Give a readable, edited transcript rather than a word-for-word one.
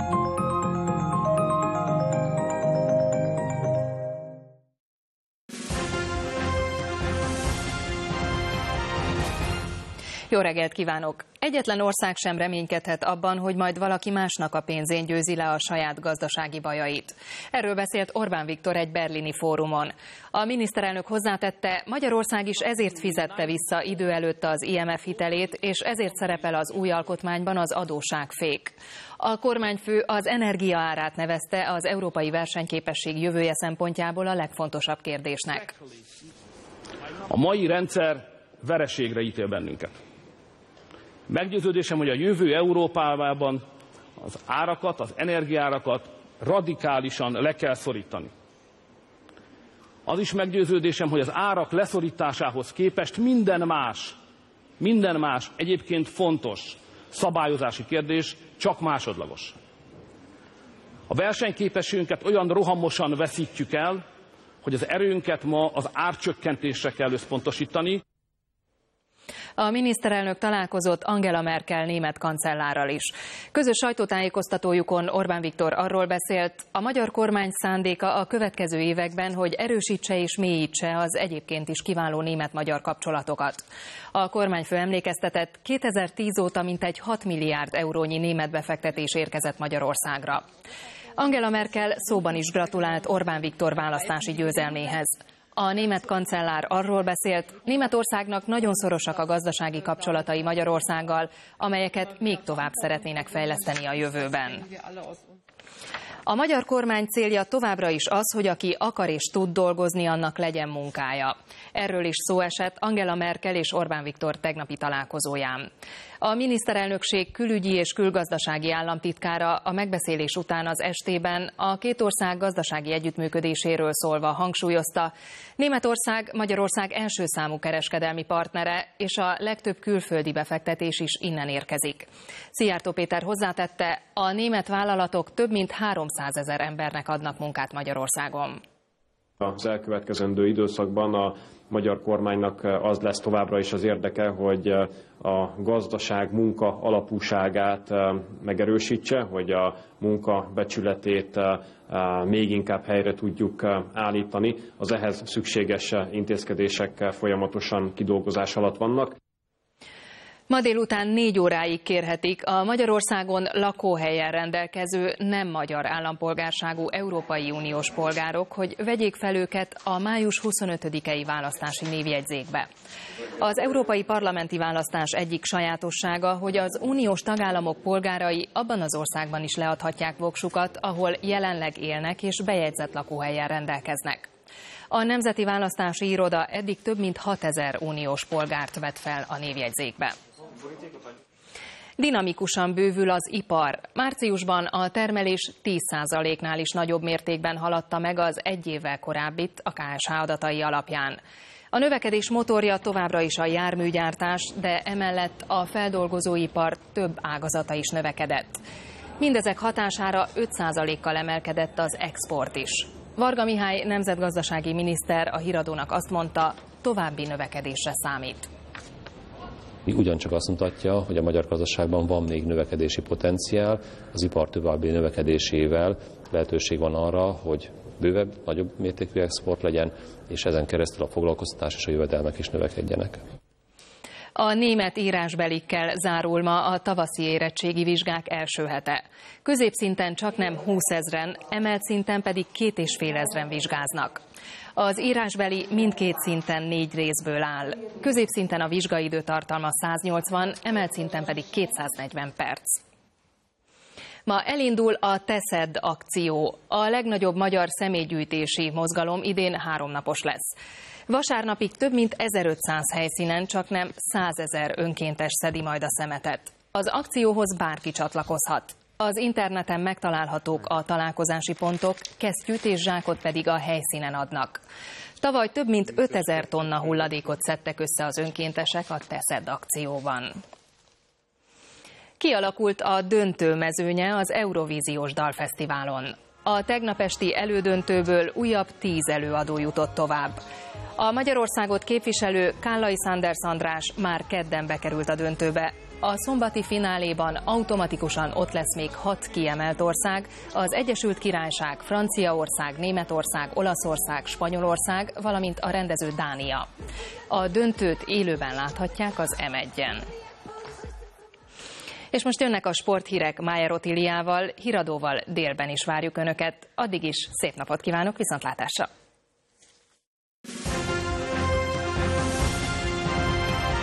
Jó reggelt kívánok! Egyetlen ország sem reménykedhet abban, hogy majd valaki másnak a pénzén győzi le a saját gazdasági bajait. Erről beszélt Orbán Viktor egy berlini fórumon. A miniszterelnök hozzátette, Magyarország is ezért fizette vissza idő előtt az IMF hitelét, és ezért szerepel az új alkotmányban az adósságfék. A kormányfő az energia árát nevezte az európai versenyképesség jövője szempontjából a legfontosabb kérdésnek. A mai rendszer vereségre ítél bennünket. Meggyőződésem, hogy a jövő Európában az árakat, az energiaárakat radikálisan le kell szorítani. Az is meggyőződésem, hogy az árak leszorításához képest minden más egyébként fontos szabályozási kérdés csak másodlagos. A versenyképességünket olyan rohamosan veszítjük el, hogy az erőnket ma az árcsökkentésre kell összpontosítani. A miniszterelnök találkozott Angela Merkel német kancellárral is. Közös sajtótájékoztatójukon Orbán Viktor arról beszélt, a magyar kormány szándéka a következő években, hogy erősítse és mélyítse az egyébként is kiváló német-magyar kapcsolatokat. A kormányfő emlékeztetett, 2010 óta mintegy 6 milliárd eurónyi német befektetés érkezett Magyarországra. Angela Merkel szóban is gratulált Orbán Viktor választási győzelméhez. A német kancellár arról beszélt, Németországnak nagyon szorosak a gazdasági kapcsolatai Magyarországgal, amelyeket még tovább szeretnének fejleszteni a jövőben. A magyar kormány célja továbbra is az, hogy aki akar és tud dolgozni, annak legyen munkája. Erről is szó esett Angela Merkel és Orbán Viktor tegnapi találkozóján. A miniszterelnökség külügyi és külgazdasági államtitkára a megbeszélés után az estében a két ország gazdasági együttműködéséről szólva hangsúlyozta, Németország Magyarország első számú kereskedelmi partnere, és a legtöbb külföldi befektetés is innen érkezik. Szijjártó Péter hozzátette, a német vállalatok több mint 300 000 embernek adnak munkát Magyarországon. Az elkövetkezendő időszakban a magyar kormánynak az lesz továbbra is az érdeke, hogy a gazdaság munka alapúságát megerősítse, hogy a munka becsületét még inkább helyre tudjuk állítani. Az ehhez szükséges intézkedések folyamatosan kidolgozás alatt vannak. Ma délután 4 óráig kérhetik a Magyarországon lakóhelyen rendelkező nem magyar állampolgárságú Európai Uniós polgárok, hogy vegyék fel őket a május 25-i választási névjegyzékbe. Az európai parlamenti választás egyik sajátossága, hogy az uniós tagállamok polgárai abban az országban is leadhatják voksukat, ahol jelenleg élnek és bejegyzett lakóhelyen rendelkeznek. A Nemzeti Választási Iroda eddig több mint 6000 uniós polgárt vett fel a névjegyzékbe. Dinamikusan bővül az ipar. Márciusban a termelés 10%-nál is nagyobb mértékben haladta meg az egy évvel korábbit a KSH adatai alapján. A növekedés motorja továbbra is a járműgyártás, de emellett a feldolgozóipar több ágazata is növekedett. Mindezek hatására 5%-kal emelkedett az export is. Varga Mihály nemzetgazdasági miniszter a Híradónak azt mondta, további növekedésre számít. Ugyancsak azt mutatja, hogy a magyar gazdaságban van még növekedési potenciál, az ipar további növekedésével lehetőség van arra, hogy bővebb, nagyobb mértékű export legyen, és ezen keresztül a foglalkoztatás és a jövedelmek is növekedjenek. A német írásbelikkel zárul ma a tavaszi érettségi vizsgák első hete. Középszinten csaknem 20 000-en, emelt szinten pedig 2,5 000 vizsgáznak. Az írásbeli mindkét szinten 4 részből áll. Középszinten a vizsgaidő tartalma 180, emelt szinten pedig 240 perc. Ma elindul a Teszed akció. A legnagyobb magyar személygyűjtési mozgalom idén 3 napos lesz. Vasárnapig több mint 1500 helyszínen csaknem 100 000 önkéntes szedi majd a szemetet. Az akcióhoz bárki csatlakozhat. Az interneten megtalálhatók a találkozási pontok, kesztyűt és zsákot pedig a helyszínen adnak. Tavaly több mint 5000 tonna hulladékot szedtek össze az önkéntesek a Teszed akcióban. Kialakult a döntő mezőnye az Eurovíziós Dalfesztiválon. A tegnap esti elődöntőből újabb 10 előadó jutott tovább. A Magyarországot képviselő Kállai Sanders András már kedden bekerült a döntőbe. A szombati fináléban automatikusan ott lesz még 6 kiemelt ország, az Egyesült Királyság, Franciaország, Németország, Olaszország, Spanyolország, valamint a rendező Dánia. A döntőt élőben láthatják az M1-en. És most jönnek a sporthírek Májer Ottíliával, híradóval délben is várjuk Önöket. Addig is szép napot kívánok, viszontlátásra!